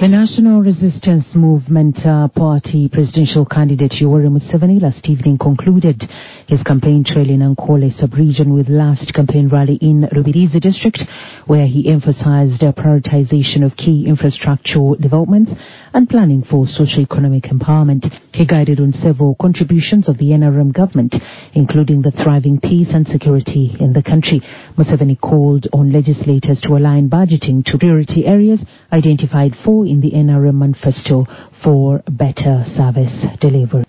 The National Resistance Movement Party presidential candidate Yoweri Museveni last evening concluded his campaign trail in Ankole sub-region with last campaign rally in Rubirizi district, where he emphasized prioritization of key infrastructural developments and planning for socio-economic empowerment. He guided on several contributions of the NRM government, including the thriving peace and security in the country. Museveni called on legislators to align budgeting to priority areas identified in the NRM manifesto for better service delivery.